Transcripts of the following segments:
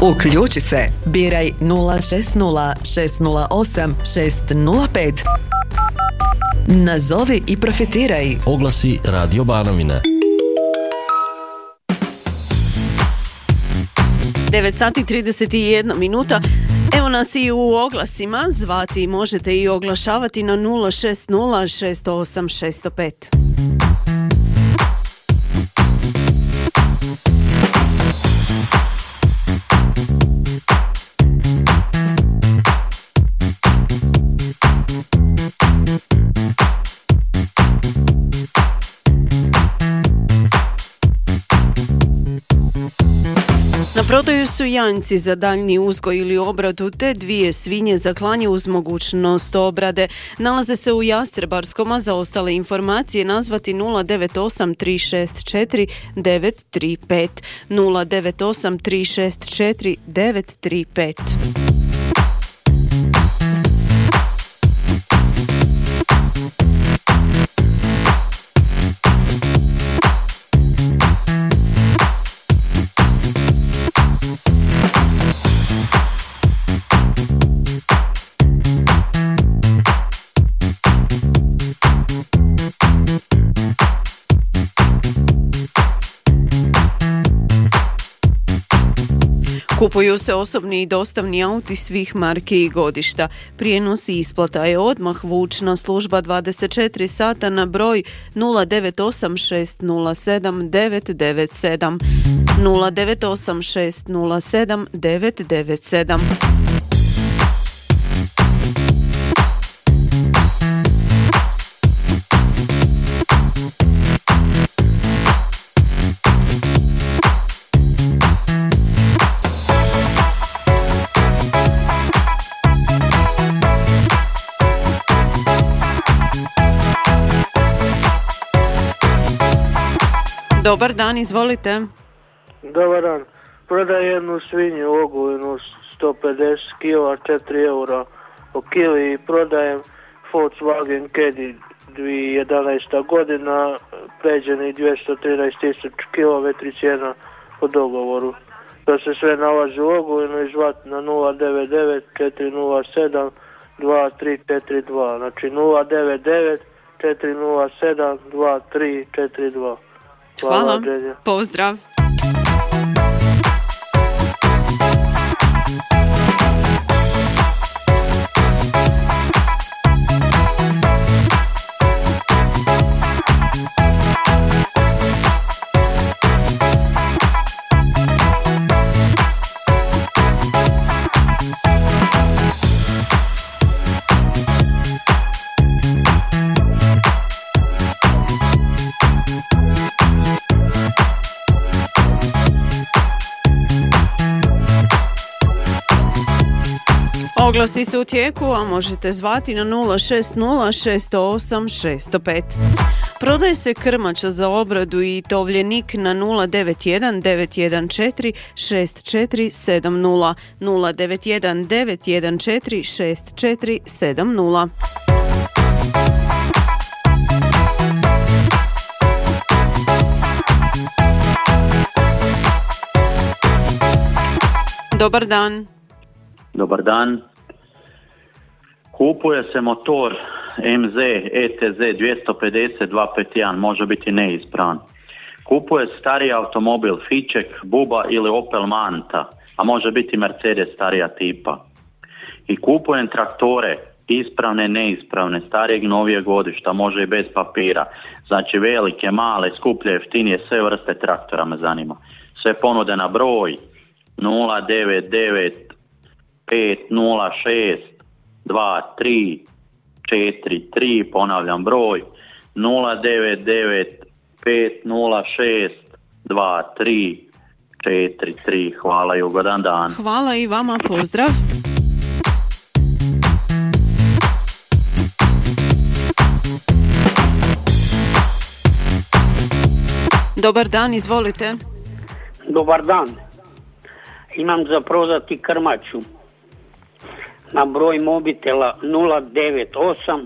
Uključi se, biraj 060 608 605. Nazovi i profitiraj. Oglasi Radio Banovina. 9:31. Evo nas i u oglasima. Zvati možete i oglašavati na 060 608 605. Na prodaju su janjci za daljnji uzgoj ili obradu te 2 svinje za klanje uz mogućnost obrade. Nalaze se u Jastrebarskom, a za ostale informacije nazvati 098 364 935. 098 364 935. Kupuju se osobni i dostavni auti svih marki i godišta. Prijenos i isplata je odmah. Vučna služba 24 sata na broj 098 607 997. 098 607 997. Dobar dan, izvolite. Dobar dan. Prodajem jednu svinju ogulinu 150 kila, 4 eura po kili i prodajem Volkswagen Caddy 2011. godina, pređeni 213.000 km cijena po dogovoru. To se sve nalazi u ogulinu i zvati na 099 407 2342. Znači 099 407 2342. Hvala. Pozdrav. Oglasi su u tijeku, a možete zvati na 060 608 605. Prodaje se krmača za obradu i tovljenik na 091 914 6470. 091 914 6470. Dobar dan. Dobar dan. Kupuje se motor MZ ETZ 250 251, može biti neispravan. Kupuje stariji automobil Fiček, Buba ili Opel Manta, a može biti Mercedes starija tipa. I kupujem traktore, ispravne, neispravne, starijeg, novijeg godišta, može i bez papira. Znači velike, male, skuplje, jeftinije, sve vrste traktora me zanima. Sve ponude na broj 099 506 2343, ponavljam broj 099 506 2343. Hvala i ugodan dan. Hvala i vama, pozdrav. Dobar dan, izvolite. Dobar dan. Imam za prodati krmaču. Na broj mobitela 098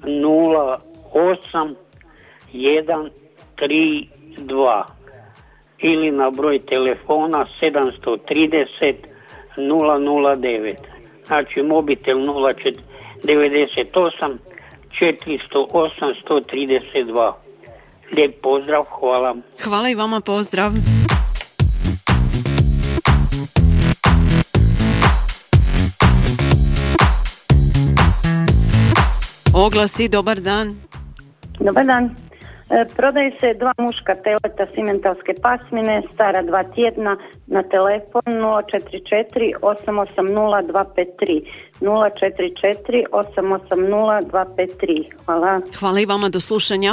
408 132. ili na broj telefona 730 009. Znači mobitel 98 408 132. Lijep pozdrav, hvala. Hvala i vama, pozdrav. Oglasi, dobar dan. Dobar dan. Prodaje se 2 muška teleta simentalske pasmine, stara 2 tjedna, na telefon 044 880 253. 044 880 253. Hvala. Hvala i vama, do slušanja.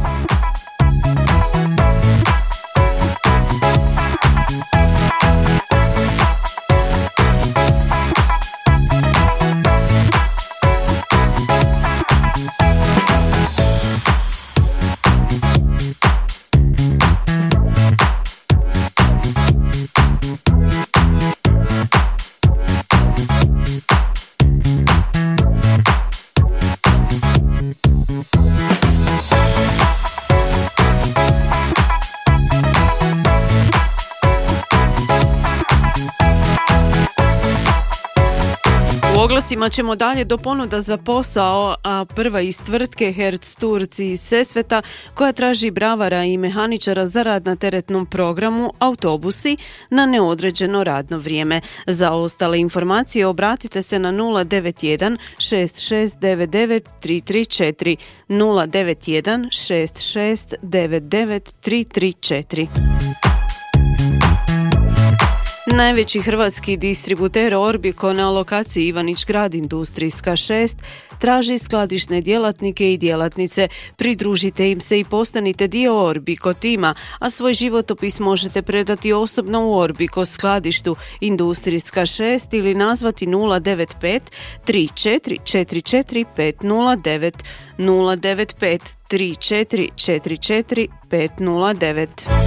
Oglasima ćemo dalje do ponuda za posao, a prva iz tvrtke Hertz Turci iz Sesveta koja traži bravara i mehaničara za rad na teretnom programu autobusi na neodređeno radno vrijeme. Za ostale informacije obratite se na 091 6699 334 091 6699 334. Najveći hrvatski distributer Orbiko na lokaciji Ivanić Grad Industrijska 6 traži skladišne djelatnike i djelatnice. Pridružite im se i postanite dio Orbiko tima, a svoj životopis možete predati osobno u Orbiko skladištu Industrijska 6 ili nazvati 095 3444 509 095 3444 509.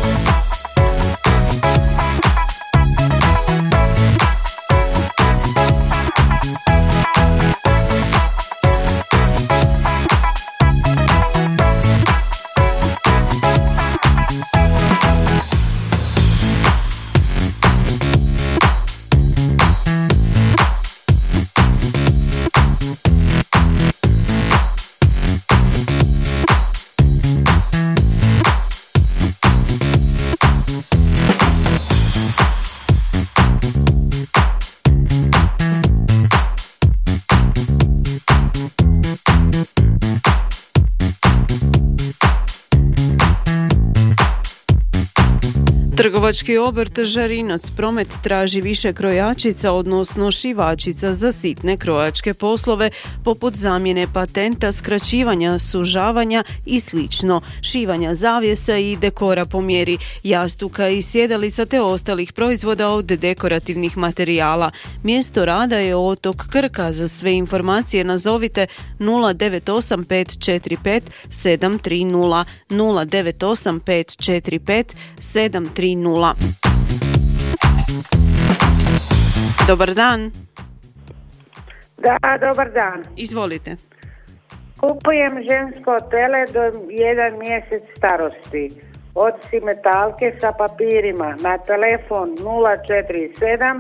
Trgovački obrt Žarinac Promet traži više krojačica, odnosno šivačica za sitne krojačke poslove, poput zamjene patenta, skraćivanja, sužavanja i slično, šivanja zavjesa i dekora po mjeri, jastuka i sjedalica te ostalih proizvoda od dekorativnih materijala. Mjesto rada je otok Krka. Za sve informacije nazovite 098 545 730 098 545 730. Dobar dan. Da, dobar dan. Izvolite. Kupujem žensko tele do 1 mjesec starosti. Od Simetalke sa papirima na telefon 047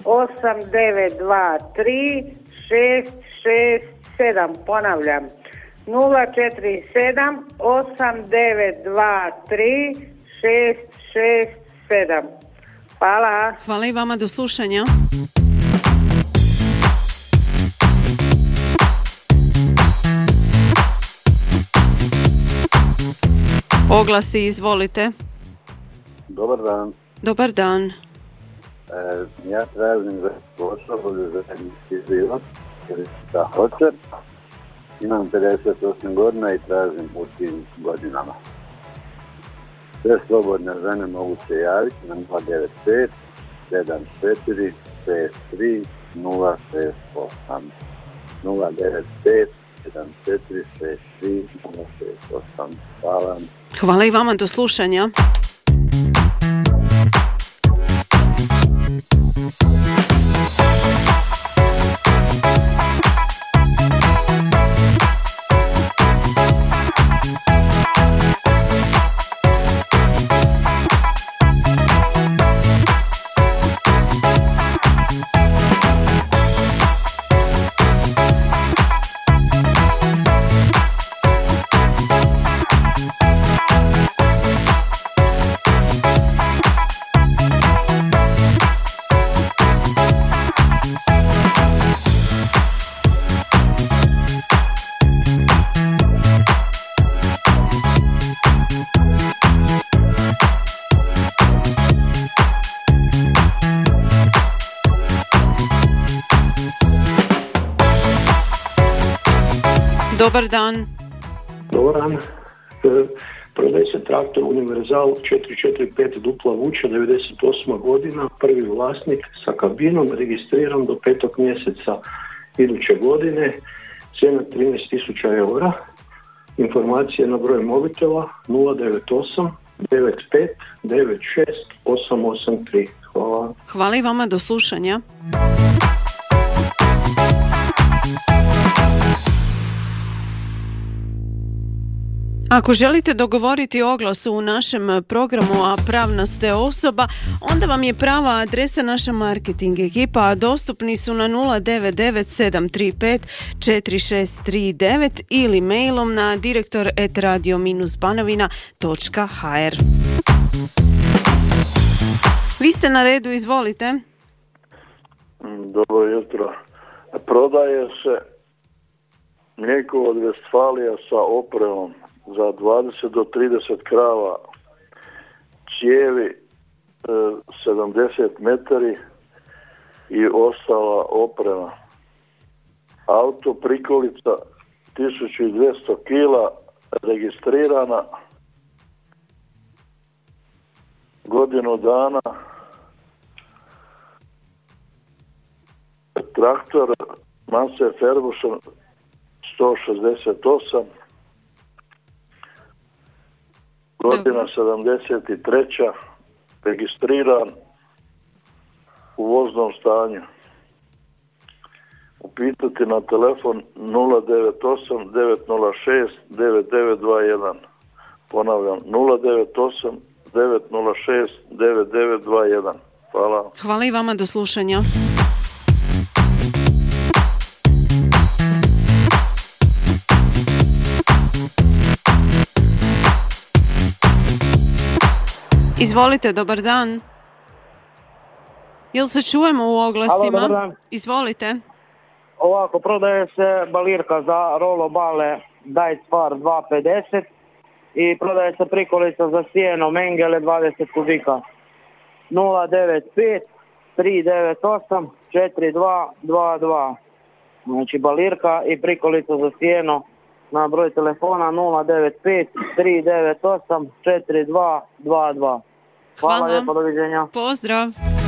8923 667. Ponavljam 047 8923 667. Hvala. Hvala i vama, do slušanja. Oglasi, izvolite. Dobar dan. Dobar dan. Ja tražim za osobu za zajednički život, da hoće. Imam 58 godina i tražim u tim godinama. Sve slobodne žene mogu se javiti na 095 74 63 068 095 74 63 068. Hvala. Hvala i vama, do slušanja. Dobar dan. Dobar dan. Prodaje se traktor Univerzal 445 dupla vuča, 98. godina, prvi vlasnik sa kabinom, registriran do 5. mjeseca iduće godine, cijena 13.000 eura. Informacije na broj mobitela 098 95 96 883. Hvala. Hvala i vama, do slušanja. Ako želite dogovoriti oglas u našem programu, a pravna ste osoba, onda vam je prava adresa naša marketing ekipa, a dostupni su na 099-735-4639 ili mailom na direktor@radio-banovina.hr. Vi ste na redu, izvolite. Dobro jutro. Prodaje se mlijeko od Vestfalija sa opremom za 20 do 30 krava, cijevi 70 metri i ostala oprema. Auto prikolica 1200 kila, registrirana, godinu dana. Traktor Massey Ferguson 168, godina 73, registriran, u voznom stanju. Upitati na telefon 098 906 9921. Ponavljam, 098 906 9921. Hvala. Hvala i vama, do slušanja. Izvolite, dobar dan. Jel se čujemo u oglasima? Halo, dobar dan. Izvolite. Ovako, prodaje se balirka za rolo bale Dajspar 250 i prodaje se prikolica za sjeno Mengele 20 kubika. 095 398 4222. Znači balirka i prikolica za sjeno na broj telefona 095 398 4222. Hvala lijepo, doviđenja. Pozdrav.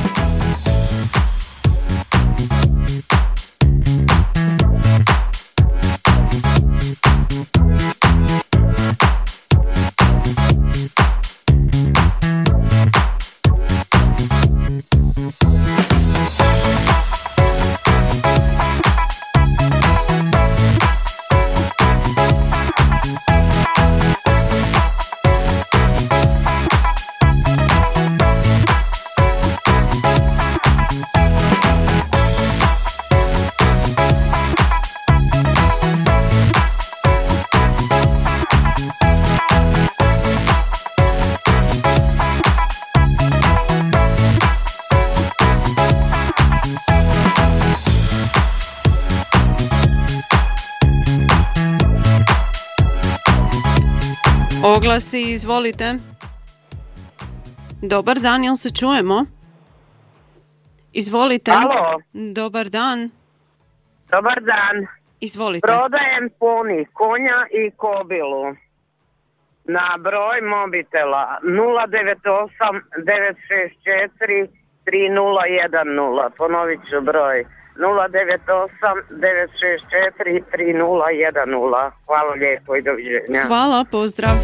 Oglasi, izvolite. Dobar dan, jel se čujemo? Izvolite. Alo. Dobar dan. Dobar dan. Izvolite. Prodajem poni, konja i kobilu. Na broj mobitela 098 964 3010. Ponovit ću broj. 098 964 3010. Hvala lijepo i doviđenja. Hvala, pozdrav.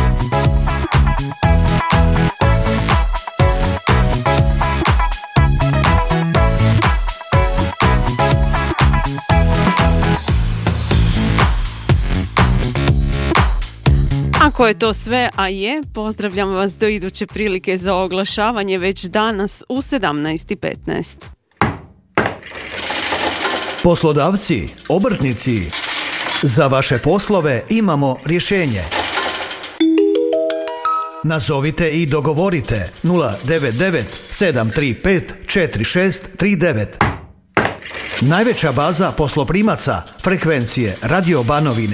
Ako je to sve, a je, pozdravljam vas do iduće prilike za oglašavanje već danas u 17:15. Poslodavci, obrtnici, za vaše poslove imamo rješenje. Nazovite i dogovorite 099 735 4639. Najveća baza posloprimaca frekvencije Radio Banovine.